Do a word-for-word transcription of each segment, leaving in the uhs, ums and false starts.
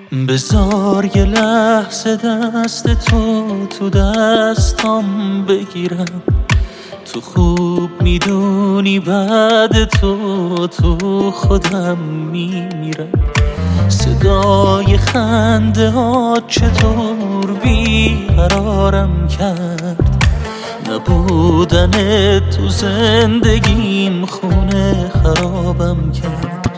بذار یه لحظه دست تو تو دستام بگیرم. تو خوب میدونی بعد تو تو خودم میمیرم. صدای خنده ها چطور بیقرارم کرد. نبودن تو زندگیم خونه خرابم کرد،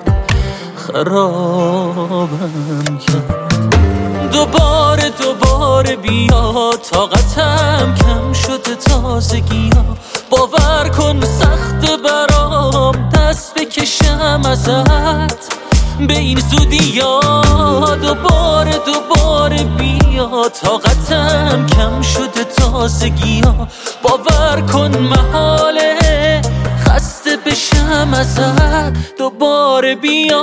خرابم کرد. دوباره دوباره بیا، طاقتم کم شده تازگی ها. باور کن سخت برام دست بکشم ازت به این زودی ها. دوباره دوباره بیا، طاقتم کم شده تازگی ها. باور کن محاله خسته بشم ازت. دوباره بیا.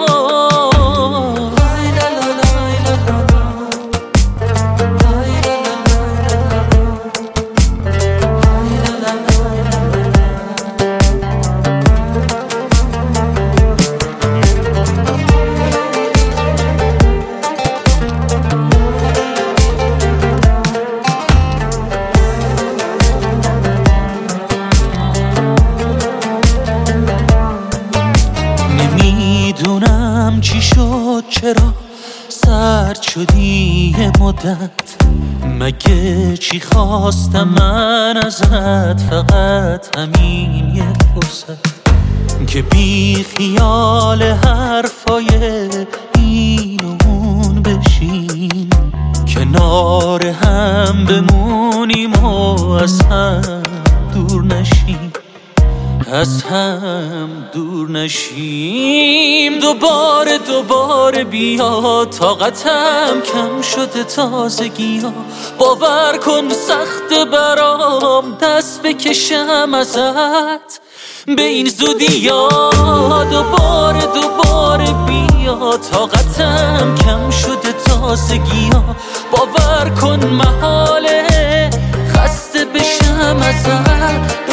نمیدونم چی شد، چرا سرد شدی یه مدت. مگه چی خواستم من ازت؟ فقط همین یه فرصت که بی خیال حرفای این و اون بشیم، کنار هم بمونیم و از هم دور نشیم، از هم دور نشیم. دوباره دوباره بیا، طاقتم کم شده تازگی ها. باور کن سخت برام دست بکشم ازت به این زودی ها. دوباره دوباره بیا، طاقتم کم شده تازگی ها. باور کن محاله خسته بشم ازت.